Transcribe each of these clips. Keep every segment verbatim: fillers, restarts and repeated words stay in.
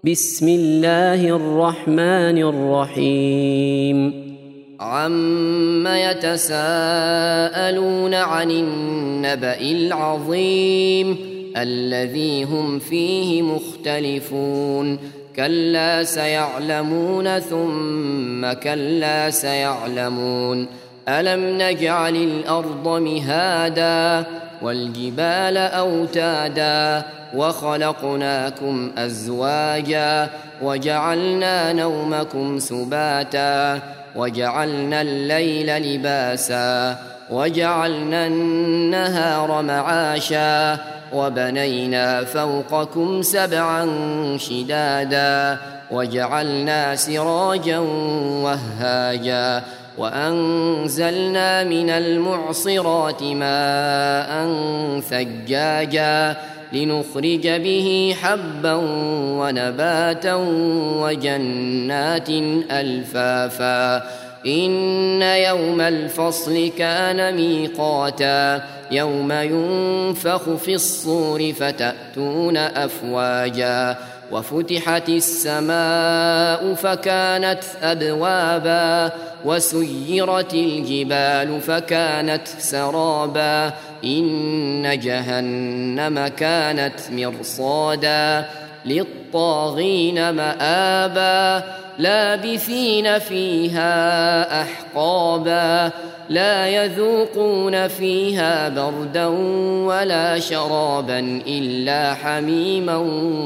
بسم الله الرحمن الرحيم عم يتساءلون عن النبأ العظيم الذي هم فيه مختلفون كلا سيعلمون ثم كلا سيعلمون ألم نجعل الأرض مهادا والجبال أوتادا وخلقناكم أزواجا وجعلنا نومكم سباتا وجعلنا الليل لباسا وجعلنا النهار معاشا وبنينا فوقكم سبعا شدادا وجعلنا سراجا وهاجا وأنزلنا من المعصرات ماء ثجاجا لنخرج به حبا ونباتا وجنات ألفافا إن يوم الفصل كان ميقاتا يوم ينفخ في الصور فتأتون أفواجا وفتحت السماء فكانت أبوابا وسيرت الجبال فكانت سرابا إن جهنم كانت مرصادا للطاغين مآبا لابثين فيها أحقابا لا يذوقون فيها بردا ولا شرابا إلا حميما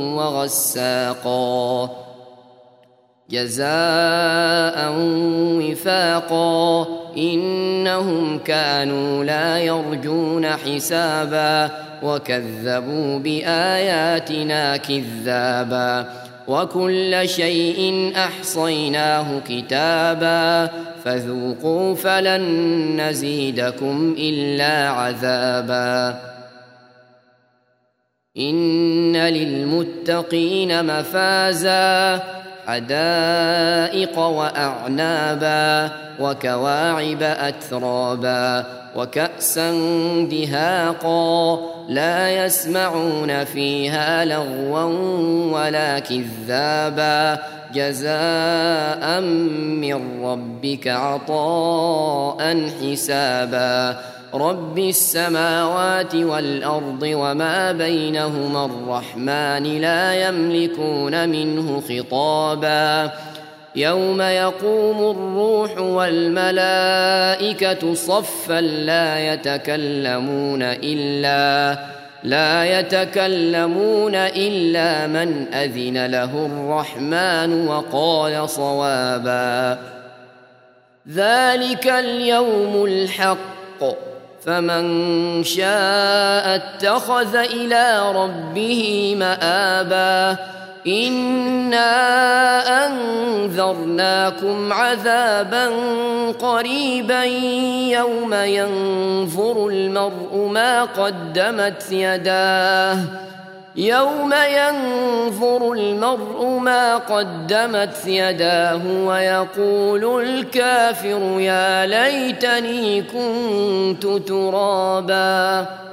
وغساقا جزاء وفاقا إنهم كانوا لا يرجون حسابا وكذبوا بآياتنا كذابا وكل شيء أحصيناه كتابا فذوقوا فلن نزيدكم إلا عذابا إن للمتقين مفازا حدائق وأعنابا وكواعب أترابا وكأسا دهاقا لا يسمعون فيها لغوا ولا كذابا جزاء من ربك عطاء حسابا رب السماوات والأرض وما بينهما الرحمن لا يملكون منه خطابا يوم يقوم الروح والملائكة صفا لا يتكلمون إلا لا يتكلمون إلا من أذن له الرحمن وقال صوابا ذلك اليوم الحق فمن شاء اتخذ إلى ربه مآبا إنا أنذرناكم عذابا قريبا يوم ينظر المرء ما قدمت يداه يوم ينظر المرء ما قدمت يداه ويقول الكافر يا ليتني كنت ترابا.